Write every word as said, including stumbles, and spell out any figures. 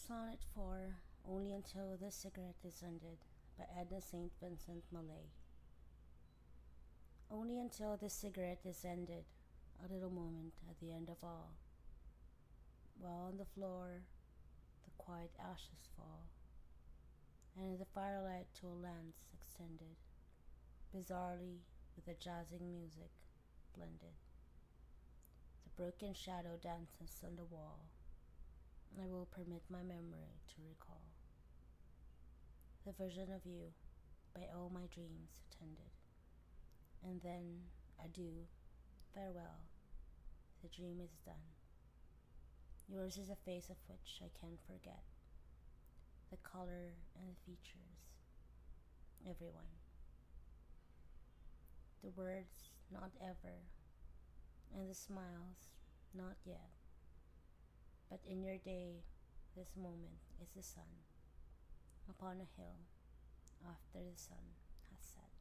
Sonnet four, Only Until the Cigarette is Ended, by Edna Saint Vincent Millay. Only until the cigarette is ended, a little moment at the end of all, while on the floor the quiet ashes fall, and in the firelight to a lance extended, bizarrely with the jazzing music blended. The broken shadow dances on the wall. I will permit my memory to recall the vision of you by all my dreams attended. And then adieu, farewell, the dream is done. Yours is a face of which I can't forget, the color and the features, everyone. The words, not ever, and the smiles, not yet. But in your day, this moment is the sun upon a hill after the sun has set.